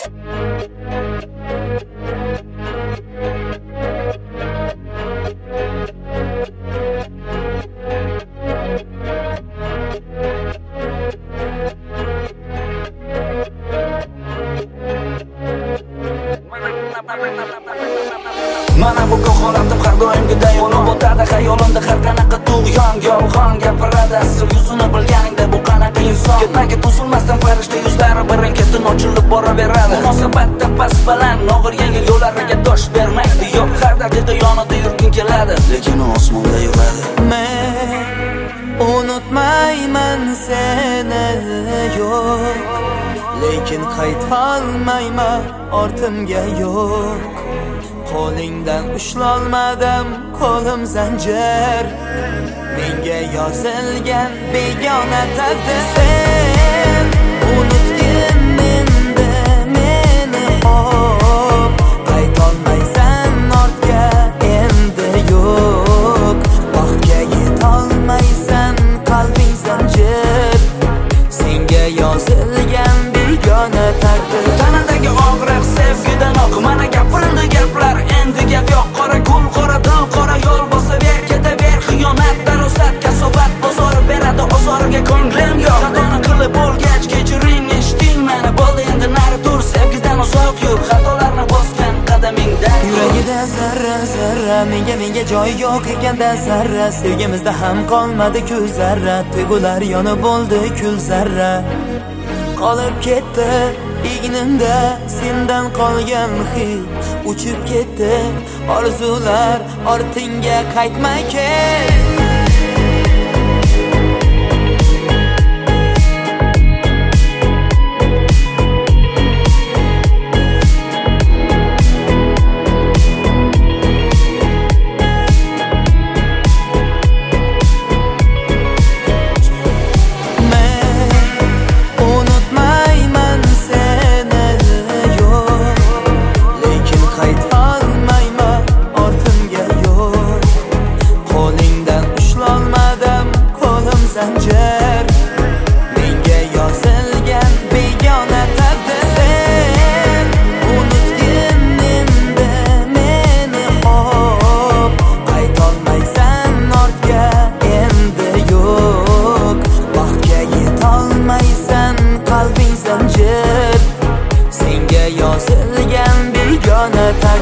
Mana bu holatim har doimgiday bo'lib o'tadi xayolimda har qanaqa tug'yon yolg'on gapiradi asl yuzini bilganingda bu qanaqa inson ketma-ket uzilmasdan farishta yuzlari birin-ketin ochilib boraveradi munosabatda past baland og'ir yengil yo'llariga dosh bermaydi yo'q har daqiqa yonida yurging keladi lekin osmonda yuradi men unutmayman seni yo'q lekin qaytolmayman ortimga yo'q qo'lingdan ushlolmadim qo'lim zanjir menga yozilgan begona taqdir sen unutgin menda meni hop qaytolmaysan ortga endi yo'q baxtga yetolmaysan qalbing zanjir senga yozilgan begona taqdir tanadagi og'riq sevgidan oq mana gapirildi gaplar endi gap yo'q qora gul qora dil qora yo'l bosaver ketaver xiyonat darosat kasobat bozor beradi ozorga ko'nglim yo'q xatoni qilib bo'lgach kechiring eshiting meni bo'ldi endi nari tur sevgidan uzoq yur xatolarni bosgan qadamingdan yuragida zarra zarra menga joyi yo'q ekanda zarra sevgimizda ham qolmadi-ku zarra tuyg'ular yonib bo'ldi kul zarra qolib ketdi egnimda sendan qolgan hid uchib ketdi orzular ortingga qaytmay ket zanjir menga yozilgan begona taqdir sen unutgin menda meni hop qaytolmaysan ortga endi yo'q baxtga yetolmaysan qalbing zanjir senga yozilgan begona taqdir